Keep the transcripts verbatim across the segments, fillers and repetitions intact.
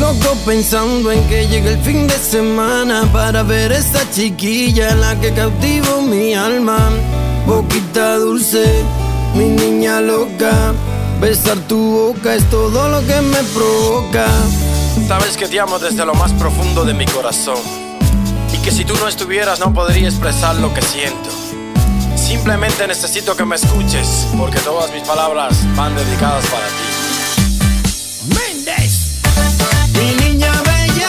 Loco pensando en que llegue el fin de semana para ver a esta chiquilla, la que cautivó mi alma. Boquita dulce, mi niña loca, besar tu boca es todo lo que me provoca. Sabes que te amo desde lo más profundo de mi corazón, y que si tú no estuvieras no podría expresar lo que siento. Simplemente necesito que me escuches, porque todas mis palabras van dedicadas para ti. Méndez. Mi niña bella,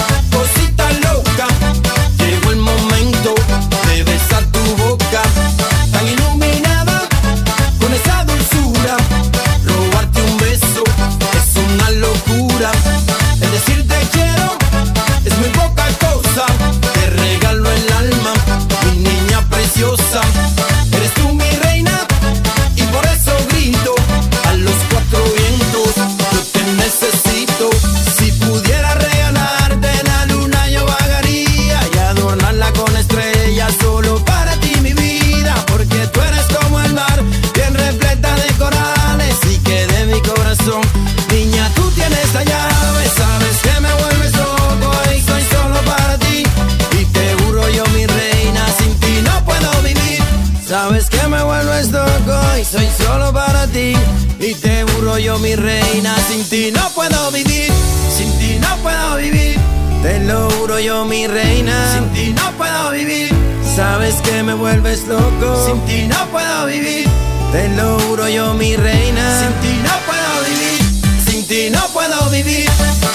cosita loca, llegó el momento de besar tu boca, tan iluminada con esa dulzura. Robarte un beso es una locura. El decir te quiero es muy poca cosa. Te regalo el alma, mi niña preciosa. Eres tú mi reina y por eso grito a los cuatro vientos. Yo te necesito. Si pudiera regalarte la luna yo vagaría y adornarla con estrellas solo para ti mi vida, porque tú eres como el mar, bien repleta de corales, y que de mi corazón, niña, tú tienes la llave. Sabes que me vuelves loco y soy solo para ti, y te juro yo mi reina, sin ti no puedo vivir. Sabes que me vuelves loco y soy solo para ti, y te juro yo mi reina, sin ti no puedo vivir. Sin ti no puedo vivir, te lo juro yo mi reina, sin ti no puedo vivir. Sabes que me vuelves loco, sin ti no puedo vivir. Te lo juro yo mi reina, sin ti no puedo vivir. Sin ti no puedo vivir.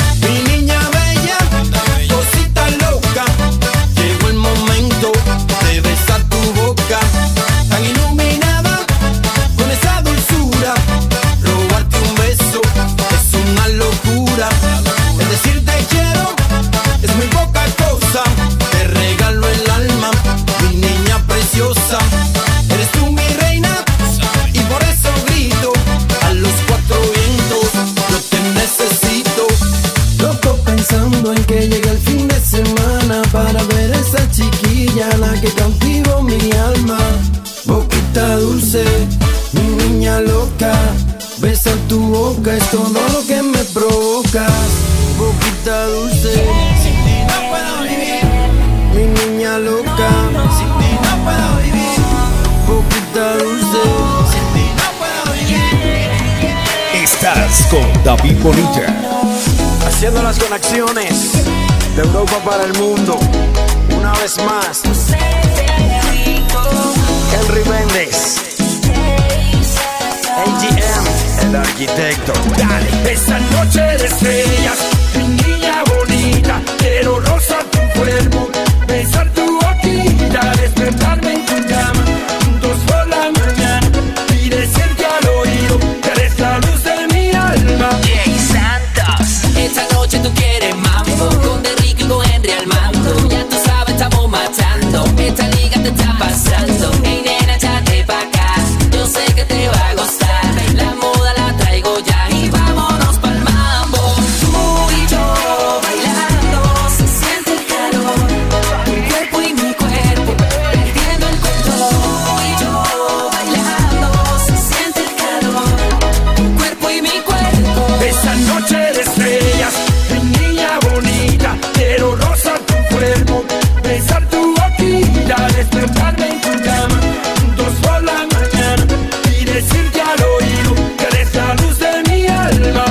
Mi niña bella, cosita loca, llegó el momento de besar tu boca, tan iluminada con esa dulzura. Robarte un beso es una locura. El decir te quiero es muy poca cosa. Te regalo el alma, mi niña preciosa. Eres tú mi reina y por eso grito a los cuatro vientos. Yo te necesito. Loco pensando en que llega el fin de semana para ver a esa chiquilla, la que cautivó mi alma. Boquita dulce, mi niña loca, besar tu boca es todo lo que me provocas. Boquita dulce, sin ti no puedo vivir. Mi niña loca, sin ti no puedo vivir. Boquita dulce, sin ti no puedo vivir. Estás con David Bonilla, Haciendo las conexiones de Europa para el mundo. Una vez más, Henry Méndez, A G M, el arquitecto. Dale, esa noche de estrellas, mi niña bonita, quiero rozar tu cuerpo, besar tu boquita, despertarme en tu cama, juntos por la mañana, y decirte al oído que eres la luz de mi alma. Jay Santos, esta noche tú quieres mambo, con Enrique y con Henry al mando. Ya tú sabes, estamos matando, esta liga te está pasando. Hey nena, échate pa' acá, yo sé que te va a gustar. La moda la traigo ya y vámonos pa'l mambo. Tú y yo bailando, se siente el calor, tu cuerpo y mi cuerpo perdiendo el control. Tú y yo bailando, se siente el calor, tu cuerpo y mi cuerpo. Esa noche de estrellas, mi niña bonita, quiero rozar tu cuerpo, besar tu boquita, despertarme en tu cama, juntos por la mañana, y decirte al oído que eres la luz de mi alma.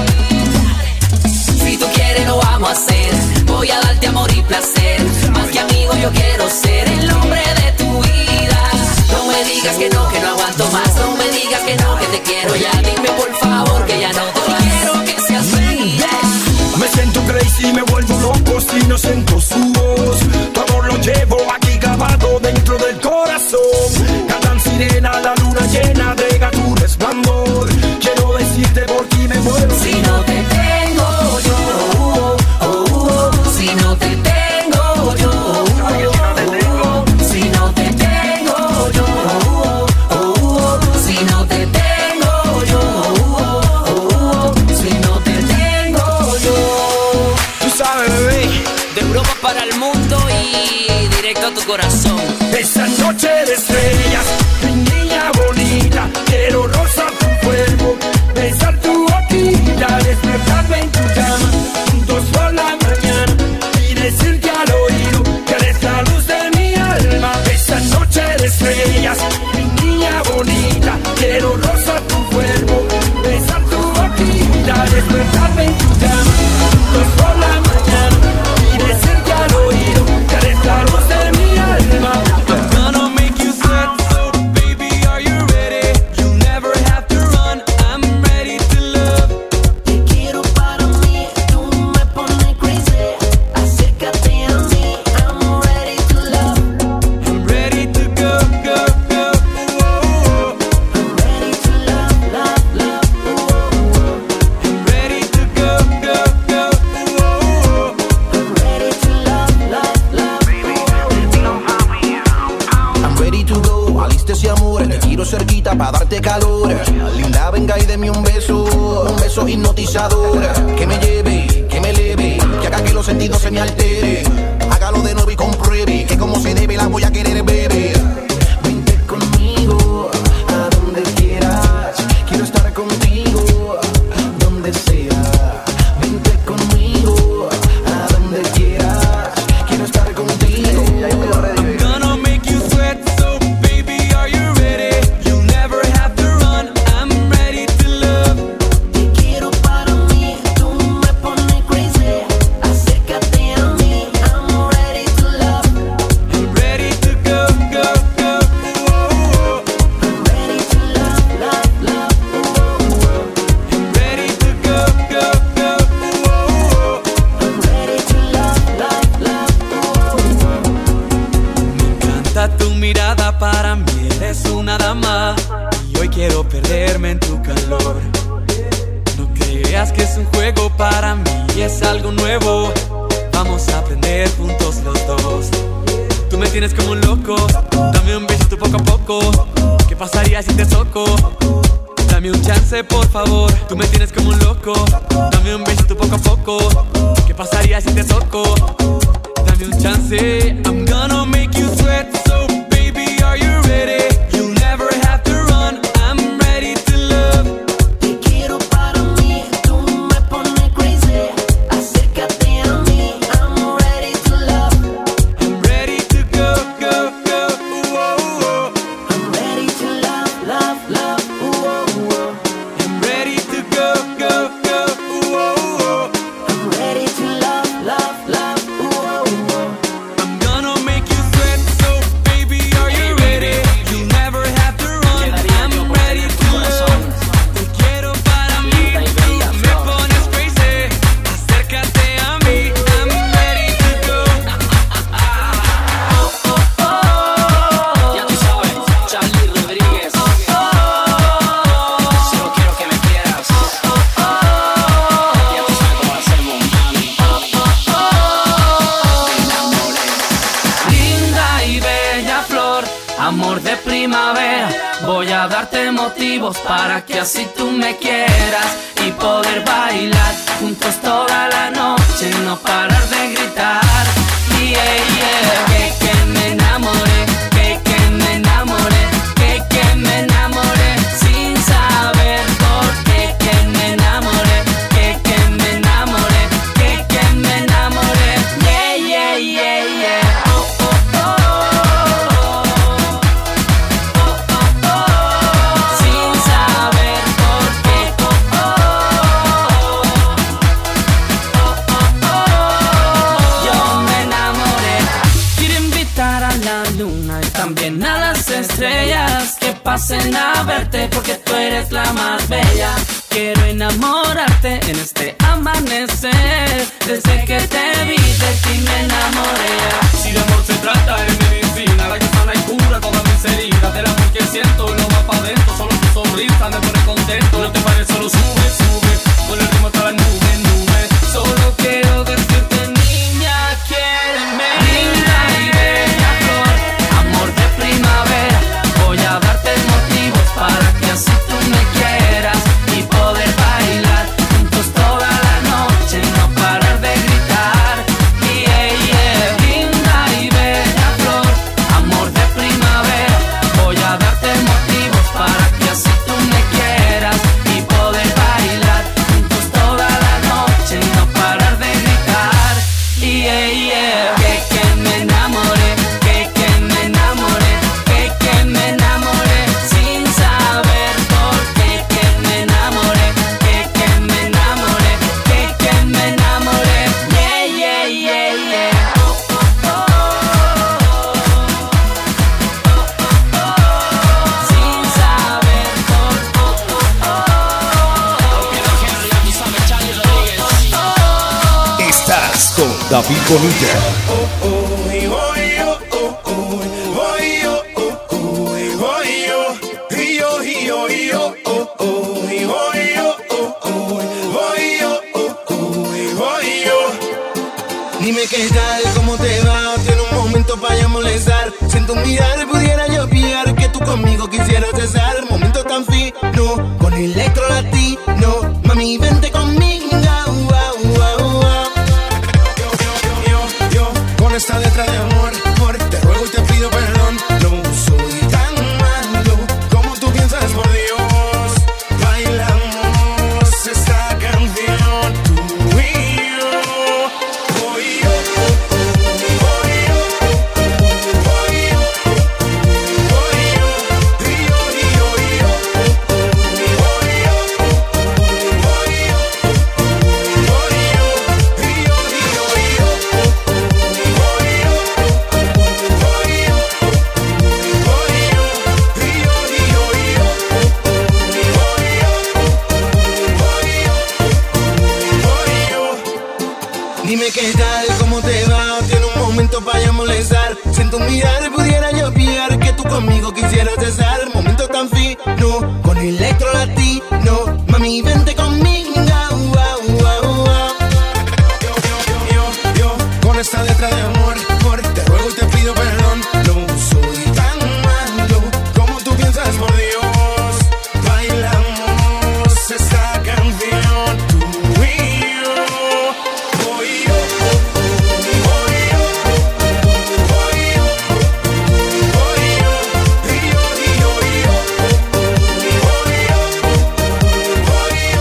Si tú quieres lo vamos a hacer, voy a darte amor y placer, más que amigo yo quiero ser el hombre de tu vida. No me digas que no, que no aguanto más, no me digas que no, que te quiero ya, dime por favor que ya no te vas. Quiero que seas feliz. Me siento crazy, me vuelvo loco si no siento su voz. Tu amor lo llevo aquí grabado dentro del corazón. Cantan sirena, la luna llena de tu resplandor. Quiero decirte por ti me muero. Si no te tengo yo, oh, oh, oh, si no te tengo yo, oh, oh, si no te tengo yo, oh, oh, oh, si no te tengo yo, oh, oh, si no te tengo yo. Tú sabes, bebé, De Europa para el mundo y directo a tu corazón. Esa noche de estrellas, mi niña bonita, quiero rozar tu cuerpo, besar tu boquita, despertarme en tu cama, juntos por beso, un beso hipnotizador, que me lleve, que me eleve, que haga que los sentidos se me alteren. Hágalo de nuevo y compruebe que como se debe la voy a querer, bebé. Vente conmigo a donde quieras, quiero estar contigo donde sea. Vente conmigo a donde quieras, quiero estar contigo. I'm gonna make you sweat, so baby, are you ready? You'll never have to run, I'm ready to love. Te quiero para mí, tú me pones crazy. Acércate a mí, I'm ready to love. I'm ready to go, go, go. Whoa, whoa. I'm ready to love, love, love. I'm ready to go, go, go. Whoa, whoa. I'm ready to love, love, love. Me encanta tu mirada, para mí eres una dama. Y hoy quiero perderme en tu calor. No creas que es un juego, para mí es algo nuevo. Vamos a aprender juntos los dos. Tú me tienes como un loco, dame un besito poco a poco. ¿Qué pasaría si te toco? Dame un chance, por favor. Tú me tienes como un loco, dame un besito poco a poco. ¿Qué pasaría si te toco? Dame un chance. I'm gonna make you sweat, so baby, are you ready? You'll never have to run, I'm ready to love. Te quiero para mí, tú me pones crazy. Acércate a mí, I'm ready to love. I'm ready to go, go, go. Whoa, whoa. I'm ready to love, love, love. I'm ready to go, go, go. Whoa, whoa. I'm ready to love, love, love. I'm gonna make you sweat, so baby, are you ready? You'll never have to run, I'm ready to love. Te quiero para mí, tú me pones crazy. Acércate a mí, I'm ready to go. Ya tú sabes, Charlie Rodríguez. Solo quiero que me quieras. Ya tú sabes cómo hacemos, mami. Me enamoré. Linda y bella flor, amor de primavera. Voy a darte motivos para que así tú me quieras y poder bailar juntos toda la noche, no parar de gritar. Yeah, yeah, que que me enamoré, que que me enamoré, que que me enamoré sin saber por qué. Que me enamoré, que que me enamoré, que que me enamoré. Yeah, yeah, yeah, yeah. Oh, oh, oh. Oh, oh, oh. Sin saber por qué. Oh, oh, oh. Oh, oh, oh. Yo me enamoré. Quiero invitar a la luna y también a las estrellas que pasen a verte porque tú eres la más bella. Quiero enamorarte en este amanecer. Desde que te vi de ti me enamoré. Si de amor se trata, es medicina, la que sana y cura todas mis heridas. Del amor que siento, no va pa' dentro, solo tu sonrisa me pone contento. No te pares, solo sube, sube, con el ritmo hasta la nube, nube. Solo quiero decirte, niña, quiéreme. Linda y bella flor, amor de primavera. Voy a darte motivos para que así tú me quieras y poder bailar juntos toda la noche, no parar de gritar. Yeah, yeah. Linda y bella flor, amor de primavera. Voy a darte motivos para que así tú me quieras y poder bailar juntos toda la noche, no parar de gritar. Yeah, yeah. Que que me enamoré, que que me enamoré, que que me enamoré sin saber por qué. Que me enamoré, que que me enamoré, que que me enamoré. Yeah, yeah, yeah, yeah. Oh, oh, oh. Oh, oh, oh. Sin saber por qué. Oh, oh, oh. Ya tú sabes, Charlie Rodríguez. Estás con David Bonilla. Dime qué tal, cómo te va, tiene un momento para molestar. Siento mirar, pudiera yo pillar que tú conmigo quisieras cesar. Momento tan fino, con electro latino. Dime qué tal, cómo te va, tiene un momento para ya molestar. Si en tu mirar pudiera yo pillar que tú conmigo quisieras estar. Momento tan fino, con electro latino. Mami, vente conmigo, wow, wow, wow. Yo, yo, yo, yo, con esta letra de amor, amor, te ruego y te pido perdón. No soy tan malo como tú piensas, por Dios. Bailamos esta canción, tú y yo. Voy yo, voy yo, voy yo, voy yo, y yo, y yo, y yo, voy yo, voy yo, voy yo.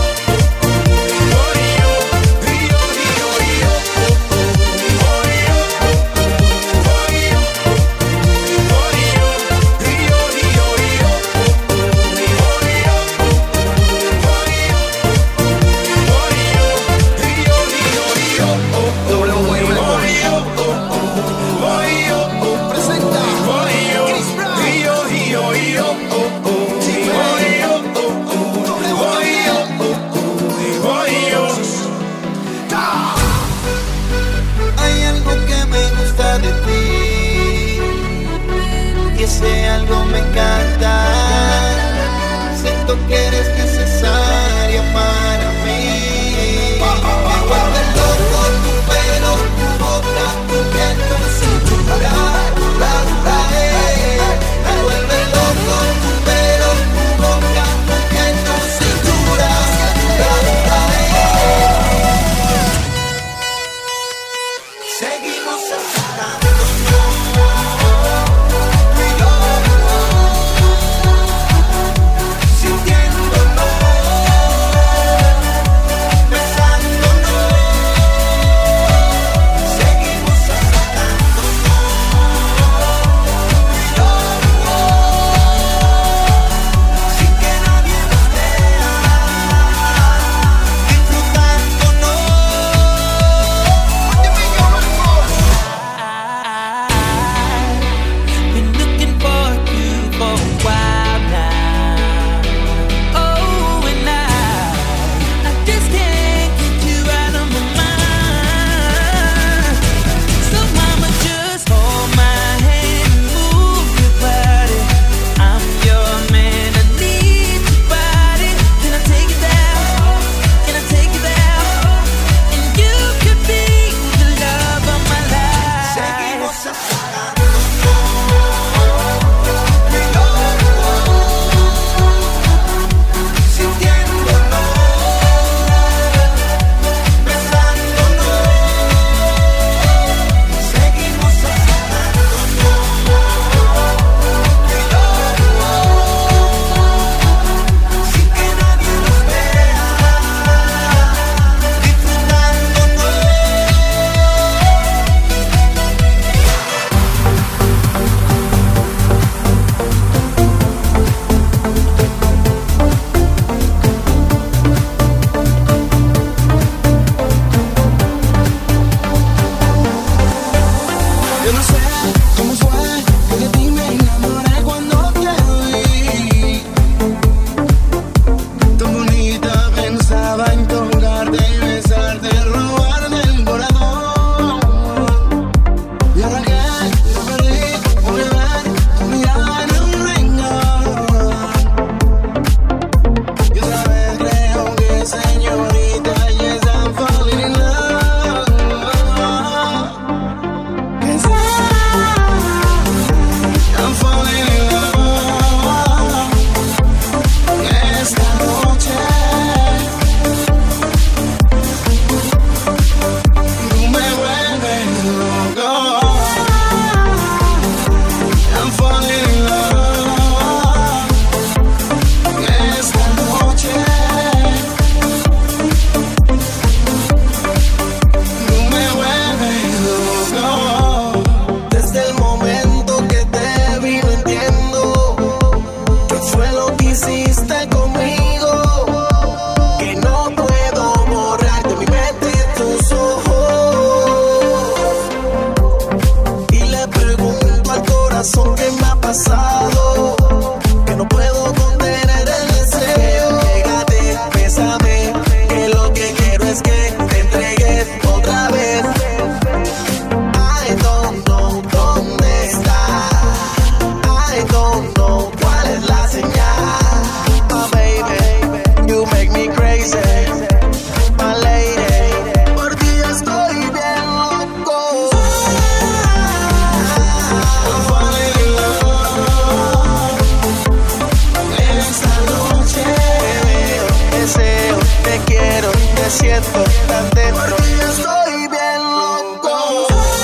te quiero, te siento tan dentro. Por ti estoy bien loco.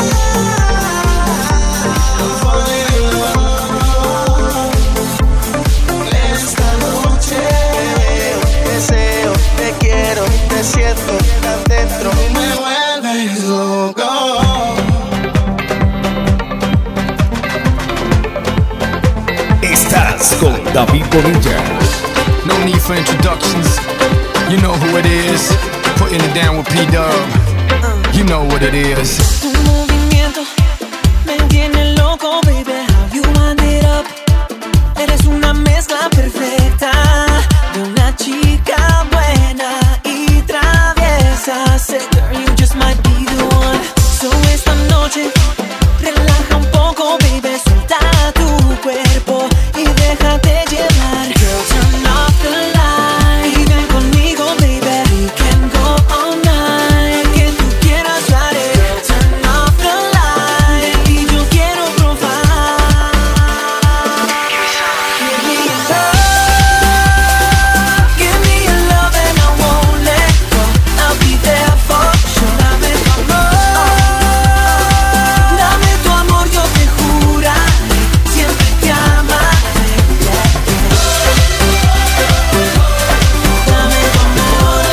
Esta noche te veo, deseo, te quiero, te siento tan dentro. Me vuelves loco. Estás con David Bonilla. No need for introductions. You know who it is. Putting it down with P-Dub. You know what it is. Tu movimiento me tiene loco, baby. How you wind it up. Eres una mezcla perfecta de una chica buena y traviesa. Say, girl, you just might be the one. So esta noche relaja un poco, baby. Suelta tu cuerpo y déjate llevar. Girl, turn off the light y ven conmigo, baby. We can go all night. Que tú quieras ride it. Girl, turn off the light y yo quiero probar. Give me your love, give me your love and I won't let go. I'll be there for sure. Dame tu amor, dame tu amor, yo te juraré, siempre te amaré. Dame tu amor,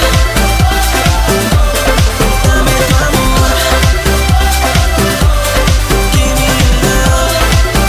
dame tu amor. Give me your love,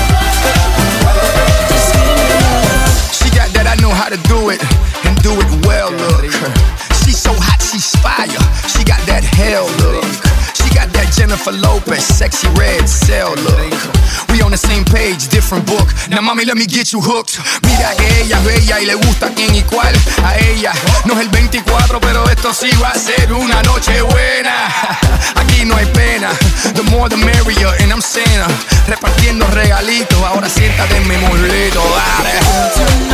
just give me your love. She got that I know how to do it and do it well look. She's so hot, she's fire. She got that hell look. She got that Jennifer Lopez, sexy red cell look. We on the same page, different book. Now mami, let me get you hooked. Mira que ella es bella y le gusta quién y cuál. A ella no es el veinticuatro, pero esto sí va a ser una noche buena. Aquí no hay pena. The more the merrier, and I'm saying, repartiendo regalitos. Ahora siéntate en mi mulito, dale. Turn